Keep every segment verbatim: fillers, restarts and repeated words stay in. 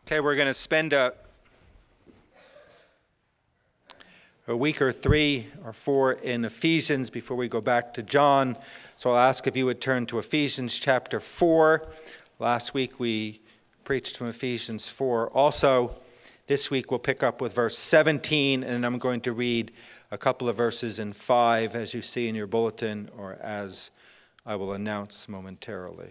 Okay, we're going to spend a, a week or three or four in Ephesians before we go back to John. So I'll ask if you would turn to Ephesians chapter four. Last week we preached from Ephesians four. Also, this week we'll pick up with verse seventeen, and I'm going to read a couple of verses in five, as you see in your bulletin, or as I will announce momentarily.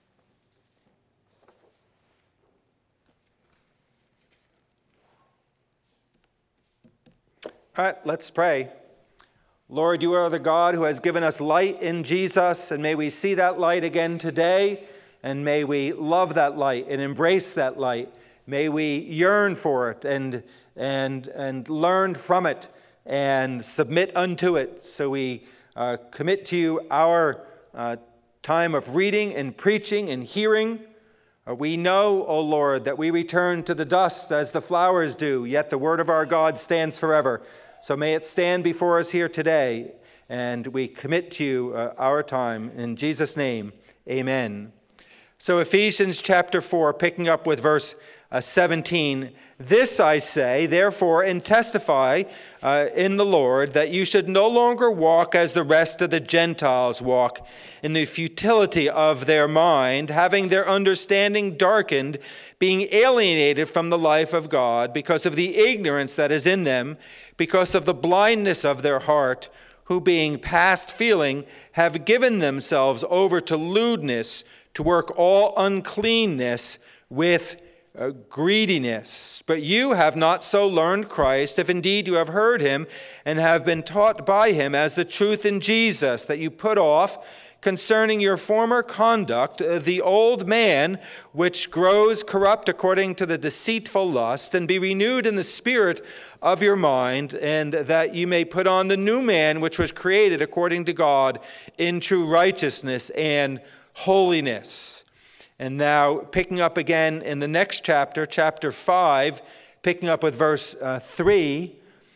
All right, let's pray. Lord, you are the God who has given us light in Jesus, and may we see that light again today, and may we love that light and embrace that light. May we yearn for it and, and, and learn from it and submit unto it. So we uh, commit to you our uh, time of reading and preaching and hearing. Uh, we know, O Lord, that we return to the dust as the flowers do, yet the word of our God stands forever. So may it stand before us here today, and we commit to you uh, our time. In Jesus' name, amen. So Ephesians chapter four, picking up with verse uh, seventeen. This I say, therefore, and testify uh, in the Lord, that you should no longer walk as the rest of the Gentiles walk, in the futility of their mind, having their understanding darkened, being alienated from the life of God, because of the ignorance that is in them, because of the blindness of their heart, who being past feeling, have given themselves over to lewdness, to work all uncleanness with Uh, greediness. But you have not so learned Christ, if indeed you have heard him and have been taught by him as the truth in Jesus, that you put off concerning your former conduct uh, the old man which grows corrupt according to the deceitful lust, and be renewed in the spirit of your mind, and that you may put on the new man which was created according to God in true righteousness and holiness. And now, picking up again in the next chapter, chapter five, picking up with verse uh, three.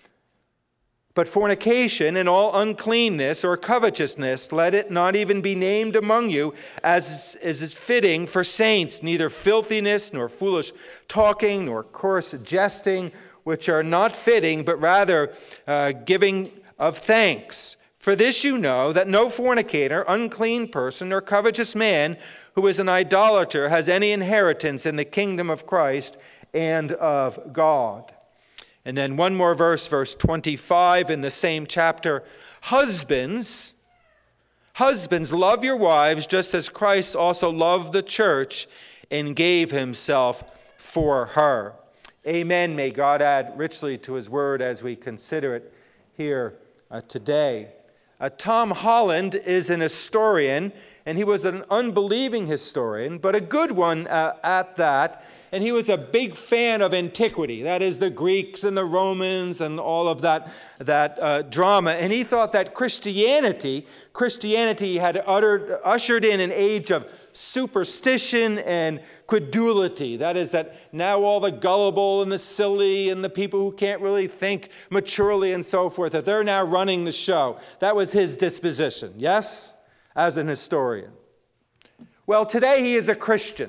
But fornication and all uncleanness or covetousness, let it not even be named among you, as is fitting for saints, neither filthiness, nor foolish talking, nor coarse jesting, which are not fitting, but rather uh, giving of thanks. For this you know, that no fornicator, unclean person, or covetous man, who is an idolater, has any inheritance in the kingdom of Christ and of God. And then one more verse, verse twenty-five in the same chapter. Husbands, husbands, love your wives just as Christ also loved the church and gave himself for her. Amen. May God add richly to his word as we consider it here uh, today. Uh, Tom Holland is an historian, and he was an unbelieving historian, but a good one uh, at that. And he was a big fan of antiquity, that is the Greeks and the Romans and all of that, that uh, drama. And he thought that Christianity, Christianity had uttered, ushered in an age of superstition and credulity. That is that now all the gullible and the silly and the people who can't really think maturely and so forth, that they're now running the show. That was his disposition, yes? As an historian. Well, today he is a Christian.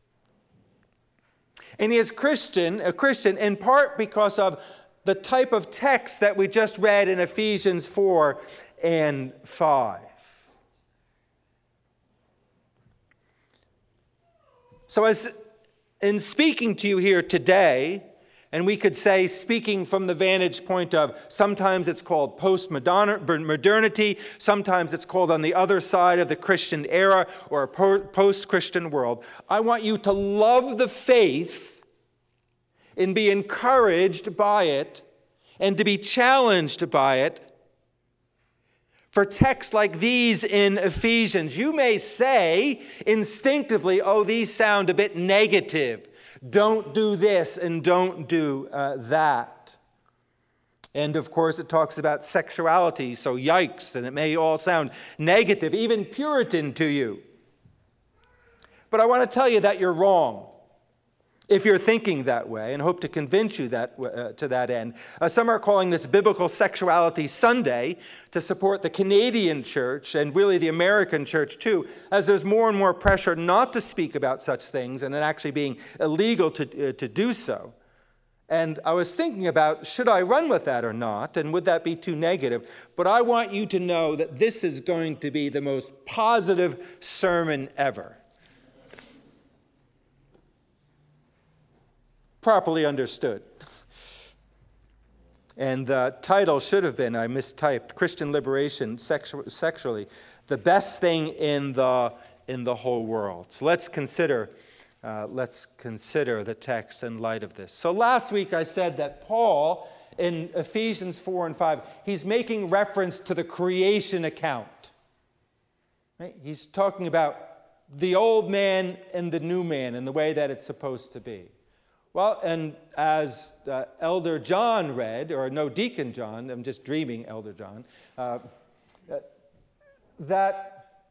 And he is Christian, a Christian in part because of the type of text that we just read in Ephesians four and five. So as in speaking to you here today, and we could say, speaking from the vantage point of, sometimes it's called post-modernity, sometimes it's called on the other side of the Christian era or a post-Christian world. I want you to love the faith and be encouraged by it and to be challenged by it. For texts like these in Ephesians, you may say instinctively, oh, these sound a bit negative. Don't do this and don't do uh, that. And of course it talks about sexuality, so yikes, and it may all sound negative, even Puritan to you. But I want to tell you that you're wrong. if you're thinking that way, and hope to convince you that uh, to that end. Uh, some are calling this Biblical Sexuality Sunday to support the Canadian church and really the American church too, as there's more and more pressure not to speak about such things and it actually being illegal to, uh, to do so. And I was thinking about, should I run with that or not, and would that be too negative? But I want you to know that this is going to be the most positive sermon ever. Properly understood. And the title should have been, I mistyped, Christian Liberation Sexu- Sexually, the best thing in the, in the whole world. So let's consider, uh, let's consider the text in light of this. So last week I said that Paul, in Ephesians four and five, he's making reference to the creation account. Right? He's talking about the old man and the new man and the way that it's supposed to be. Well, and as uh, Elder John read, or no, Deacon John, I'm just dreaming Elder John, uh, that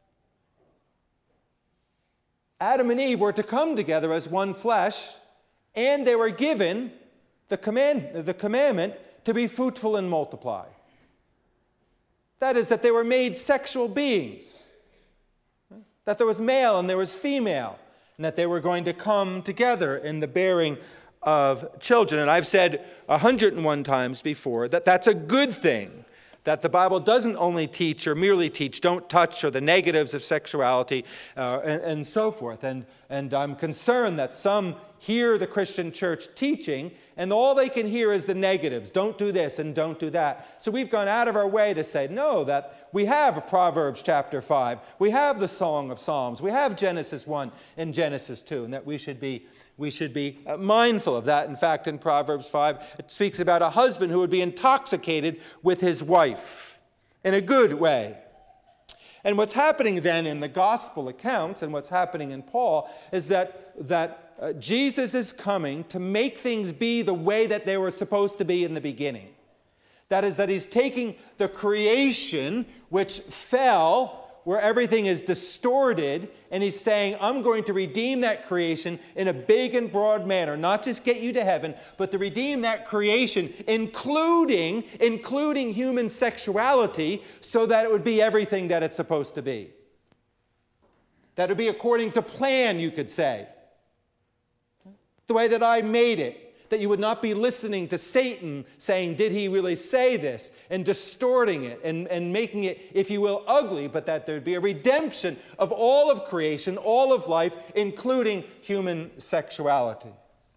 Adam and Eve were to come together as one flesh, and they were given the command, the commandment to be fruitful and multiply. That is, that they were made sexual beings, that there was male and there was female, and that they were going to come together in the bearing of children. And I've said a hundred and one times before that that's a good thing, that the Bible doesn't only teach or merely teach don't touch or the negatives of sexuality uh, and, and so forth. And, and I'm concerned that some hear the Christian church teaching and all they can hear is the negatives. Don't do this and don't do that. So we've gone out of our way to say, no, that we have Proverbs chapter five. We have the Song of Psalms. We have Genesis one and Genesis two, and that we should be, we should be mindful of that. In fact, in Proverbs five, it speaks about a husband who would be intoxicated with his wife in a good way. And what's happening then in the gospel accounts and what's happening in Paul is that, that uh, Jesus is coming to make things be the way that they were supposed to be in the beginning. That is, that he's taking the creation which fell, where everything is distorted, and he's saying, I'm going to redeem that creation in a big and broad manner, not just get you to heaven, but to redeem that creation, including, including human sexuality, so that it would be everything that it's supposed to be. That it would be according to plan, you could say. The way that I made it. That you would not be listening to Satan saying, did he really say this? And distorting it and, and making it, if you will, ugly, but that there'd be a redemption of all of creation, all of life, including human sexuality.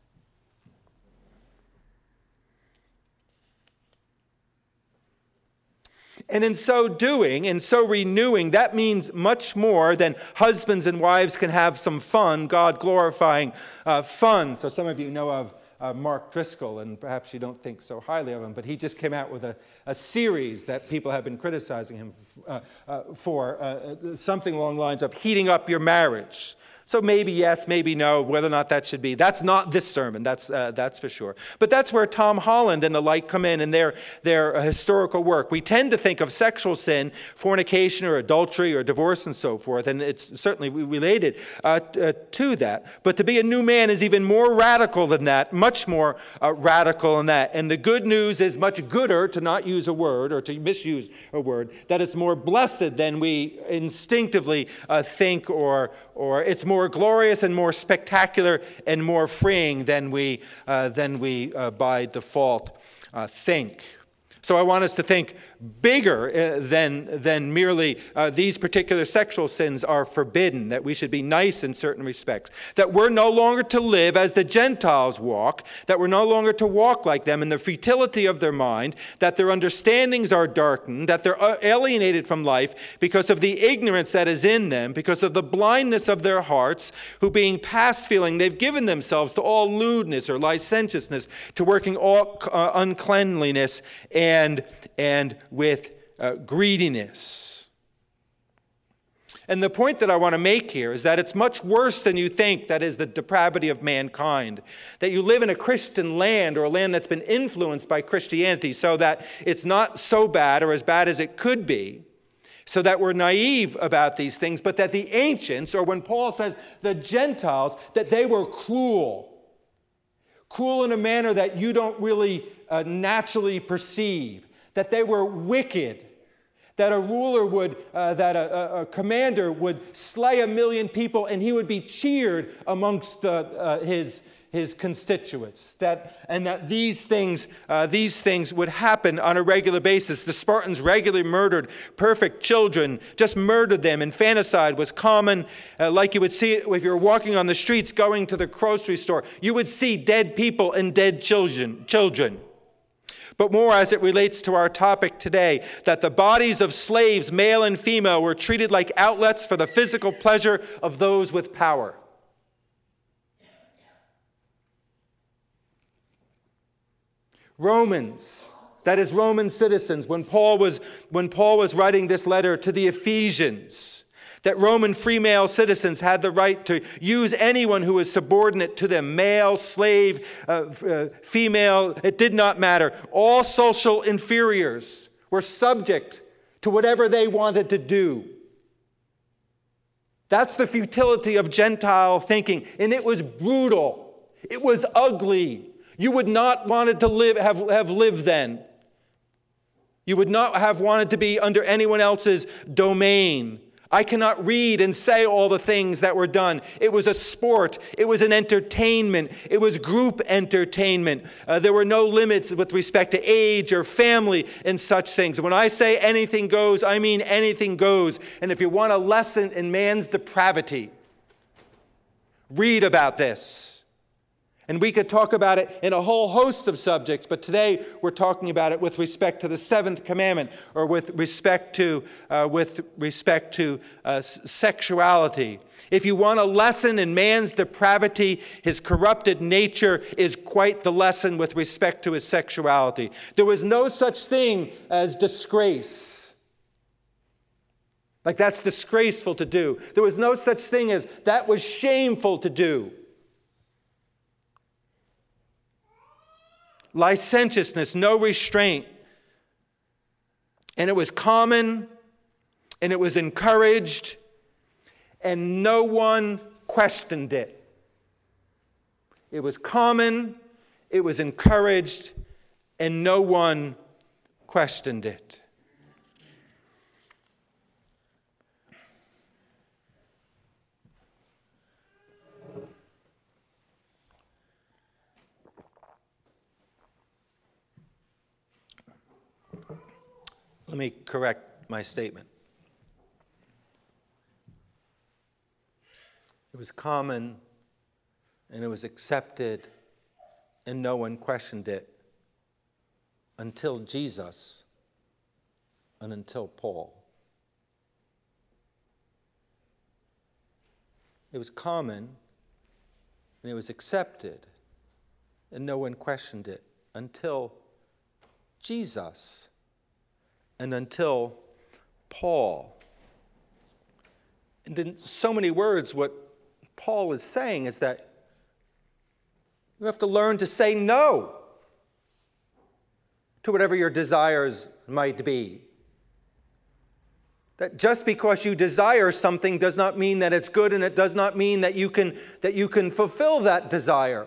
And in so doing, in so renewing, that means much more than husbands and wives can have some fun, God-glorifying uh, fun. So some of you know of Uh, Mark Driscoll, and perhaps you don't think so highly of him, but he just came out with a, a series that people have been criticizing him uh, uh, for, uh, something along the lines of heating up your marriage. So maybe yes, maybe no, whether or not that should be. That's not this sermon, that's uh, that's for sure. But that's where Tom Holland and the like come in in their, their uh, historical work. We tend to think of sexual sin, fornication or adultery or divorce and so forth, and it's certainly related uh, uh, to that. But to be a new man is even more radical than that, much more uh, radical than that. And the good news is much gooder, to not use a word or to misuse a word, that it's more blessed than we instinctively uh, think, or or it's more glorious and more spectacular and more freeing than we, uh, than we uh, by default uh, think. So I want us to think bigger uh, than, than merely uh, these particular sexual sins are forbidden, that we should be nice in certain respects, that we're no longer to live as the Gentiles walk, that we're no longer to walk like them in the futility of their mind, that their understandings are darkened, that they're alienated from life because of the ignorance that is in them, because of the blindness of their hearts, who being past feeling, they've given themselves to all lewdness or licentiousness, to working all uh, uncleanliness and, and with uh, greediness. And the point that I want to make here is that it's much worse than you think, that is the depravity of mankind. That you live in a Christian land, or a land that's been influenced by Christianity, so that it's not so bad or as bad as it could be, so that we're naive about these things, but that the ancients, or when Paul says the Gentiles, that they were cruel. cruel in a manner that you don't really uh, naturally perceive, that they were wicked, that a ruler would, uh, that a, a, a commander would slay a million people and he would be cheered amongst the, uh, his his constituents, that and that these things uh, these things would happen on a regular basis. The Spartans regularly murdered perfect children, just murdered them. Infanticide was common, uh, like you would see it if you were walking on the streets going to the grocery store. You would see dead people and dead children. children. But more as it relates to our topic today, that the bodies of slaves, male and female, were treated like outlets for the physical pleasure of those with power. Romans, that is Roman citizens, when Paul was when Paul was writing this letter to the Ephesians, that Roman free male citizens had the right to use anyone who was subordinate to them, male, slave, uh, uh, female, it did not matter. All social inferiors were subject to whatever they wanted to do. That's the futility of Gentile thinking, and it was brutal. It was ugly. You would not wanted to live, have, have lived then. You would not have wanted to be under anyone else's domain. I cannot read and say all the things that were done. It was a sport. It was an entertainment. It was group entertainment. Uh, there were no limits with respect to age or family and such things. When I say anything goes, I mean anything goes. And if you want a lesson in man's depravity, read about this. And we could talk about it in a whole host of subjects, but today we're talking about it with respect to the seventh commandment, or with respect to uh, with respect to uh, sexuality. If you want a lesson in man's depravity, his corrupted nature is quite the lesson with respect to his sexuality. There was no such thing as disgrace. Like that's disgraceful to do. There was no such thing as that was shameful to do. Licentiousness, no restraint. And it was common, and it was encouraged, and no one questioned it. It was common, it was encouraged, and no one questioned it. Let me correct my statement. It was common, and it was accepted, and no one questioned it until Jesus and until Paul. It was common, and it was accepted, and no one questioned it until Jesus and until Paul. And in so many words, what Paul is saying is that you have to learn to say no to whatever your desires might be. That just because you desire something does not mean that it's good, and it does not mean that you can, that you can fulfill that desire.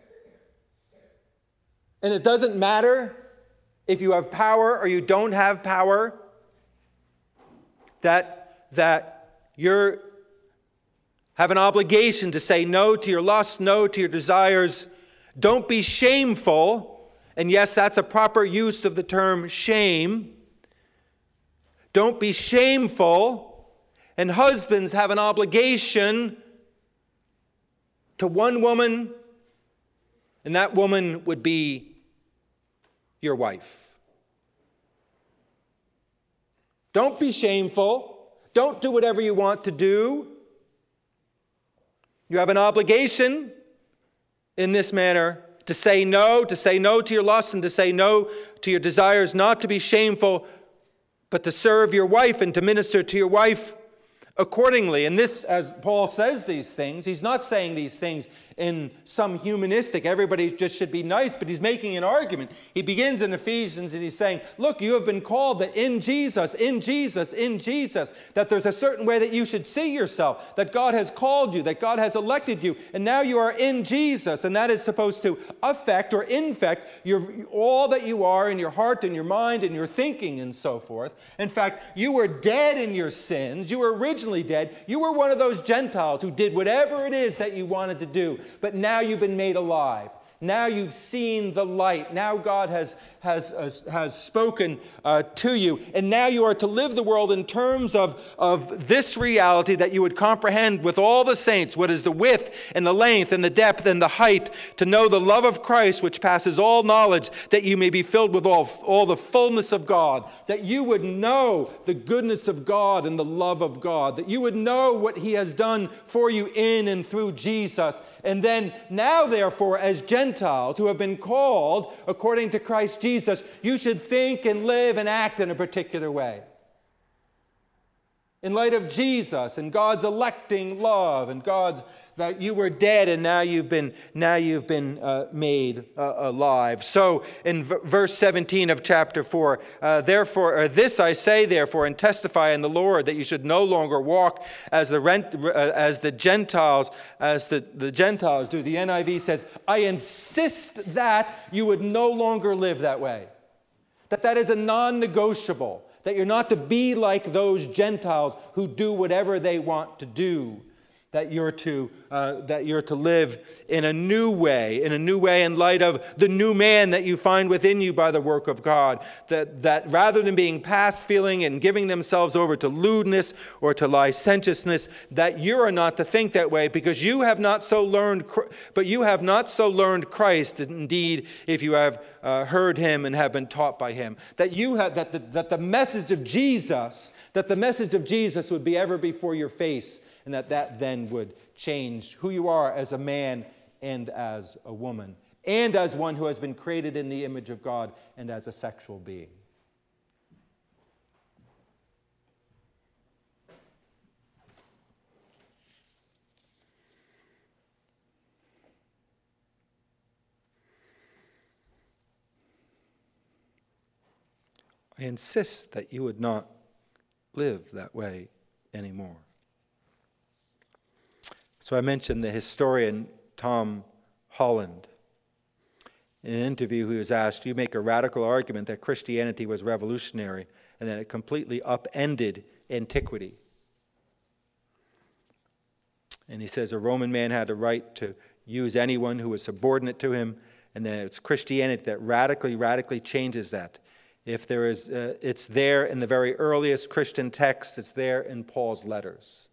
And it doesn't matter if you have power or you don't have power, that, that you have an obligation to say no to your lust, no to your desires. Don't be shameful. And yes, that's a proper use of the term shame. Don't be shameful. And husbands have an obligation to one woman, and that woman would be your wife. Don't be shameful. Don't do whatever you want to do. You have an obligation in this manner to say no, to say no to your lust and to say no to your desires, not to be shameful, but to serve your wife and to minister to your wife accordingly. And this, as Paul says these things, he's not saying these things in some humanistic, everybody just should be nice, but he's making an argument. He begins in Ephesians and he's saying, look, you have been called that in Jesus, in Jesus, in Jesus, that there's a certain way that you should see yourself, that God has called you, that God has elected you, and now you are in Jesus, and that is supposed to affect or infect your, all that you are in your heart and your mind and your thinking and so forth. In fact, you were dead in your sins. You were originally dead. You were one of those Gentiles who did whatever it is that you wanted to do. But now you've been made alive. Now you've seen the light. Now God has, has, has, has spoken uh, to you. And now you are to live the world in terms of, of this reality that you would comprehend with all the saints, what is the width and the length and the depth and the height, to know the love of Christ which passes all knowledge, that you may be filled with all, all the fullness of God, that you would know the goodness of God and the love of God, that you would know what he has done for you in and through Jesus. And then now, therefore, as Gentiles who have been called according to Christ Jesus, you should think and live and act in a particular way. In light of Jesus and God's electing love and God's that you were dead and now you've been now you've been uh, made uh, alive. So in v- verse seventeen of chapter four, uh, therefore, or this I say therefore, and testify in the Lord, that you should no longer walk as the rent, uh, as the Gentiles as the, the Gentiles do. The N I V says, I insist that you would no longer live that way. That that is a non-negotiable. That you're not to be like those Gentiles who do whatever they want to do. That you're to uh, that you're to live in a new way, in a new way in light of the new man that you find within you by the work of God. That that rather than being past feeling and giving themselves over to lewdness or to licentiousness, that you are not to think that way, because you have not so learned, but you have not so learned Christ. Indeed, if you have uh, heard him and have been taught by him, that you have that the, that the message of Jesus, that the message of Jesus would be ever before your face. And that that then would change who you are as a man and as a woman, and as one who has been created in the image of God and as a sexual being. I insist that you would not live that way anymore. So I mentioned the historian Tom Holland. In an interview, he was asked, you make a radical argument that Christianity was revolutionary and that it completely upended antiquity. And he says a Roman man had a right to use anyone who was subordinate to him, and that it's Christianity that radically, radically changes that. If there is, uh, it's there in the very earliest Christian texts, it's there in Paul's letters.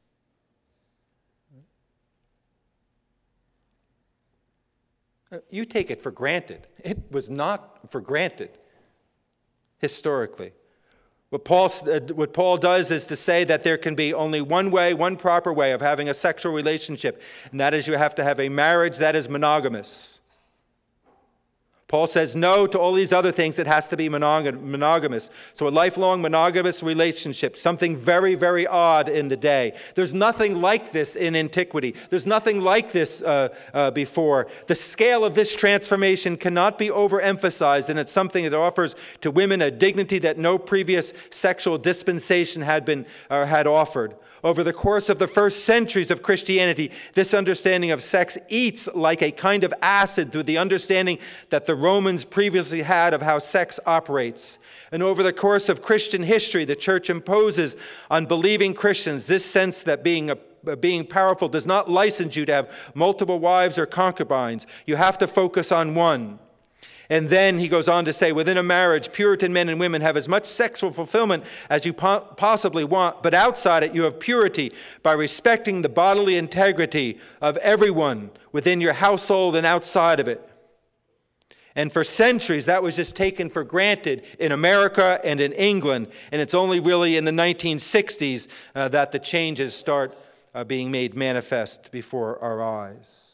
You take it for granted. It was not for granted historically. What Paul, uh, what Paul does is to say that there can be only one way, one proper way of having a sexual relationship, and that is you have to have a marriage that is monogamous. Paul says no to all these other things. It has to be monog- monogamous. So a lifelong monogamous relationship, something very, very odd in the day. There's nothing like this in antiquity. There's nothing like this uh, uh, before. The scale of this transformation cannot be overemphasized, and it's something that offers to women a dignity that no previous sexual dispensation had been or had offered. Over the course of the first centuries of Christianity, this understanding of sex eats like a kind of acid through the understanding that the Romans previously had of how sex operates. And over the course of Christian history, the church imposes on believing Christians this sense that being a being powerful does not license you to have multiple wives or concubines. You have to focus on one. And then he goes on to say, within a marriage, Puritan men and women have as much sexual fulfillment as you po- possibly want, but outside it you have purity by respecting the bodily integrity of everyone within your household and outside of it. And for centuries, that was just taken for granted in America and in England, and it's only really in the nineteen sixties uh, that the changes start uh, being made manifest before our eyes.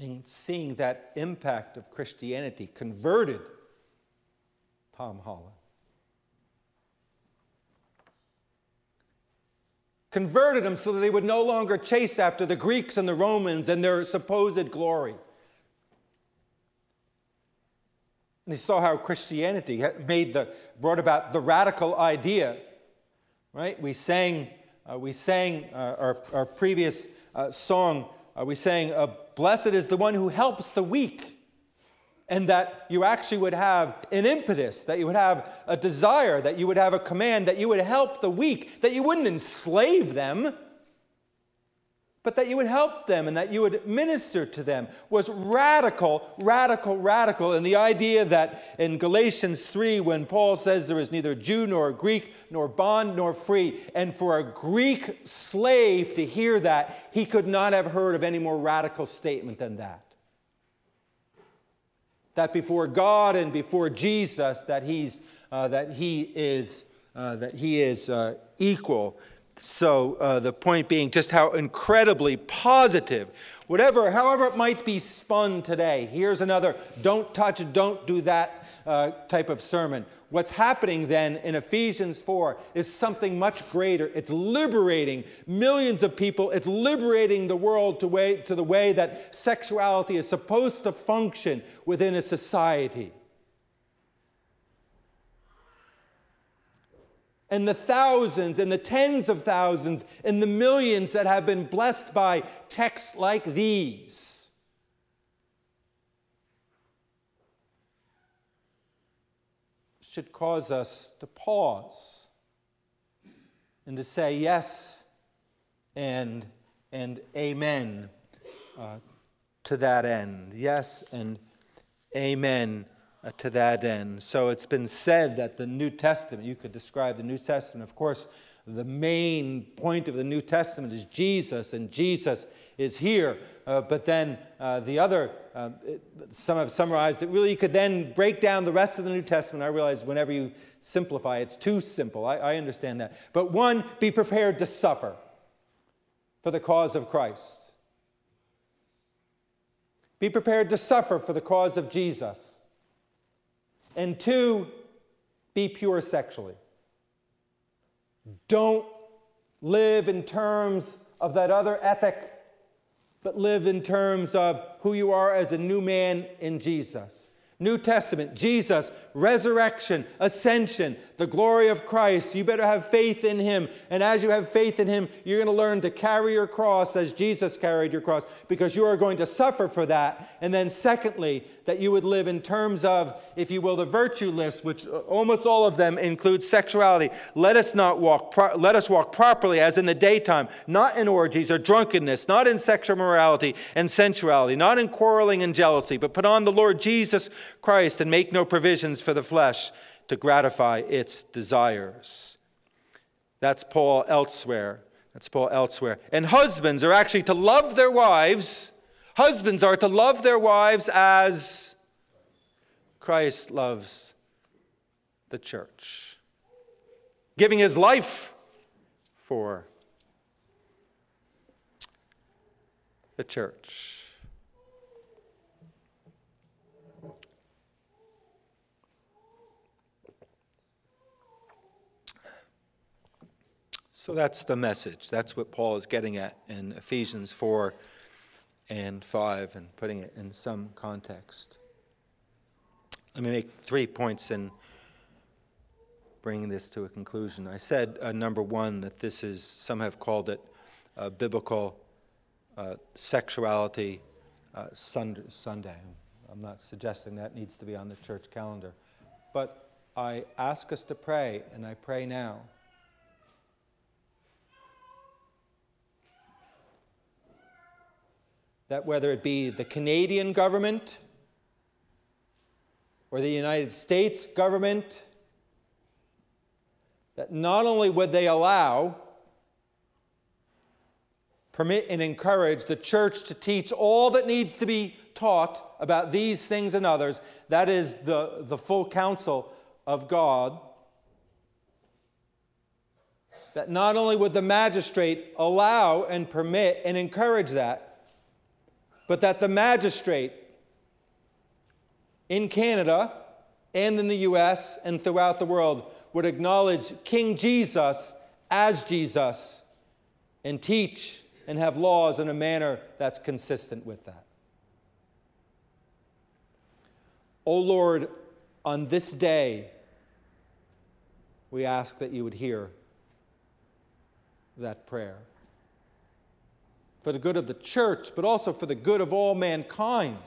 in seeing that impact of Christianity converted Tom Holland. Converted them so that they would no longer chase after the Greeks and the Romans and their supposed glory. And he saw how Christianity made the, brought about the radical idea, right? We sang, uh, we sang uh, our, our previous uh, song, uh, we sang, uh, blessed is the one who helps the weak. And that you actually would have an impetus, that you would have a desire, that you would have a command, that you would help the weak, that you wouldn't enslave them, but that you would help them and that you would minister to them, was radical, radical, radical. And the idea that in Galatians three, when Paul says there is neither Jew nor Greek, nor bond nor free, and for a Greek slave to hear that, he could not have heard of any more radical statement than that. That before God and before Jesus, that he's uh, that he is uh, that he is uh, equal. So uh, the point being, just how incredibly positive, whatever, however it might be spun today. Here's another "don't touch, don't do that" uh, type of sermon. What's happening then in Ephesians four is something much greater. It's liberating millions of people. It's liberating the world to, way, to the way that sexuality is supposed to function within a society. And the thousands and the tens of thousands and the millions that have been blessed by texts like these should cause us to pause and to say yes and, and amen uh, to that end. Yes and amen uh, to that end. So it's been said that the New Testament, you could describe the New Testament, of course, the main point of the New Testament is Jesus, and Jesus is here. Uh, but then uh, the other, uh, it, some have summarized it. Really, you could then break down the rest of the New Testament. I realize whenever you simplify, it's too simple. I, I understand that. But one, be prepared to suffer for the cause of Christ. Be prepared to suffer for the cause of Jesus. And two, be pure sexually. Don't live in terms of that other ethic, but live in terms of who you are as a new man in Jesus. New Testament, Jesus, resurrection, ascension, the glory of Christ. You better have faith in him. And as you have faith in him, you're going to learn to carry your cross as Jesus carried your cross, because you are going to suffer for that. And then secondly, that you would live in terms of, if you will, the virtue list, which almost all of them include sexuality. Let us not walk, pro- let us walk properly as in the daytime, not in orgies or drunkenness, not in sexual morality and sensuality, not in quarreling and jealousy, but put on the Lord Jesus Christ and make no provisions for the flesh to gratify its desires. That's Paul elsewhere. That's Paul elsewhere. And husbands are actually to love their wives. Husbands are to love their wives as Christ loves the church, giving his life for the church. So that's the message. That's what Paul is getting at in Ephesians four and five, and putting it in some context. Let me make three points in bringing this to a conclusion. I said, uh, number one, that this is, some have called it uh, biblical uh, sexuality uh, Sunday. I'm not suggesting that needs to be on the church calendar. But I ask us to pray, and I pray now, that whether it be the Canadian government or the United States government, that not only would they allow, permit, and encourage the church to teach all that needs to be taught about these things and others, that is the, the full counsel of God, that not only would the magistrate allow and permit and encourage that, but that the magistrate in Canada and in the U S and throughout the world would acknowledge King Jesus as Jesus and teach and have laws in a manner that's consistent with that. O Lord, on this day, we ask that you would hear that prayer. For the good of the church, but also for the good of all mankind.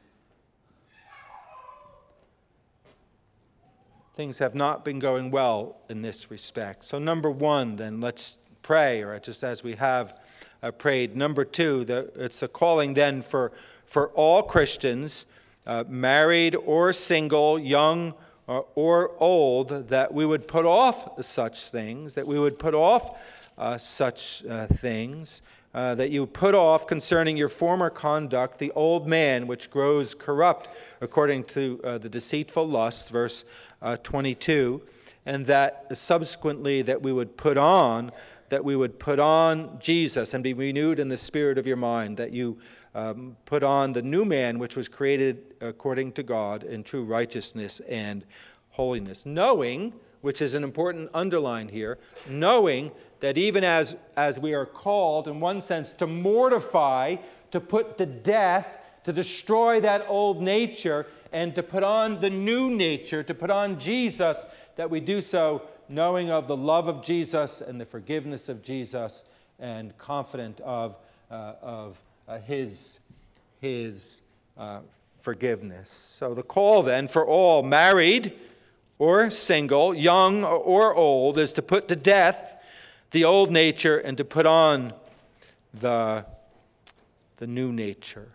Things have not been going well in this respect. So number one, then, let's pray, or just as we have uh, prayed. Number two, the, it's the calling then for, for all Christians, uh, married or single, young or, or old, that we would put off such things, that we would put off uh, such uh, things, uh, that you put off concerning your former conduct the old man which grows corrupt according to uh, the deceitful lust, verse uh, twenty-two, and that subsequently that we would put on, that we would put on Jesus and be renewed in the spirit of your mind, that you um, put on the new man which was created according to God in true righteousness and holiness. Knowing, which is an important underline here, knowing that even as, as we are called, in one sense, to mortify, to put to death, to destroy that old nature, and to put on the new nature, to put on Jesus, that we do so knowing of the love of Jesus and the forgiveness of Jesus, and confident of, uh, of uh, his, his uh, forgiveness. So the call then for all, married or single, young or old, is to put to death the old nature and to put on the, the new nature.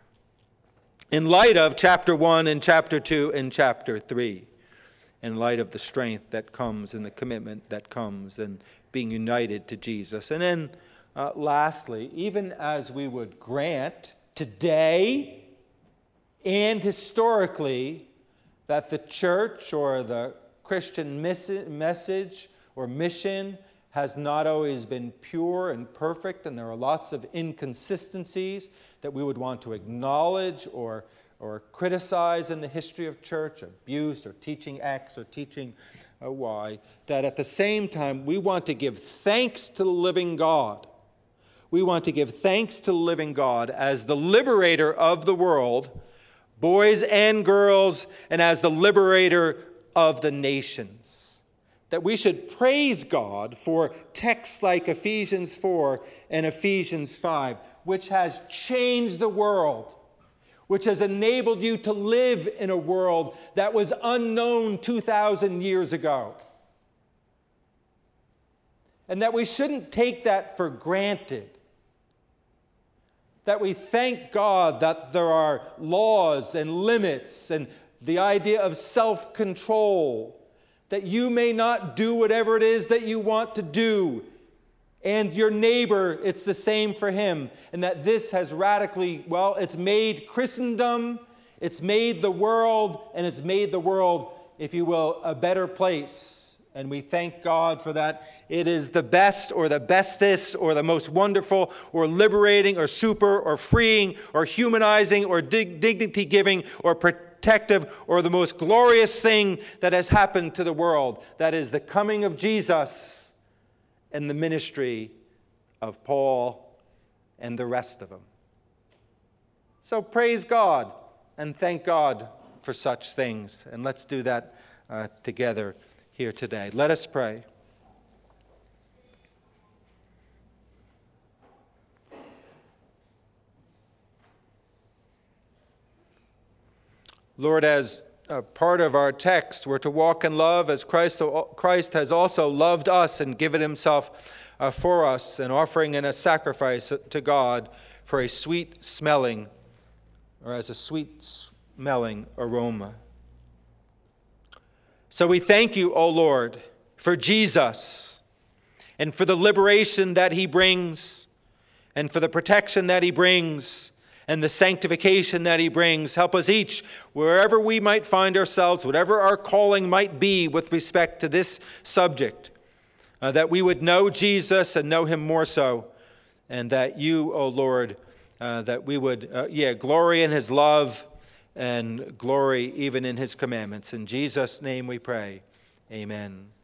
In light of chapter one and chapter two and chapter three, in light of the strength that comes and the commitment that comes and being united to Jesus. And then uh, lastly, even as we would grant today and historically that the church or the Christian message or mission has not always been pure and perfect, and there are lots of inconsistencies that we would want to acknowledge or, or criticize in the history of church, abuse or teaching X or teaching uh, Y, that at the same time we want to give thanks to the living God. We want to give thanks to the living God as the liberator of the world, boys and girls, and as the liberator of the nations. That we should praise God for texts like Ephesians four and Ephesians five, which has changed the world, which has enabled you to live in a world that was unknown two thousand years ago. And that we shouldn't take that for granted. That we thank God that there are laws and limits and the idea of self-control, that you may not do whatever it is that you want to do, and your neighbor, it's the same for him, and that this has radically, well, it's made Christendom, it's made the world, and it's made the world, if you will, a better place. And we thank God for that. It is the best or the bestest or the most wonderful or liberating or super or freeing or humanizing or dig- dignity-giving or protective or the most glorious thing that has happened to the world. That is the coming of Jesus and the ministry of Paul and the rest of them. So praise God and thank God for such things. And let's do that uh, together here today. Let us pray. Lord, as a part of our text, we're to walk in love as Christ, Christ has also loved us and given himself uh, for us, an offering and a sacrifice to God for a sweet smelling, or as a sweet smelling aroma. So we thank you, O Lord, for Jesus and for the liberation that he brings and for the protection that he brings and the sanctification that he brings. Help us each, wherever we might find ourselves, whatever our calling might be with respect to this subject, uh, that we would know Jesus and know him more so, and that you, O Lord, uh, that we would, uh, yeah, glory in his love and glory even in his commandments. In Jesus' name we pray. Amen.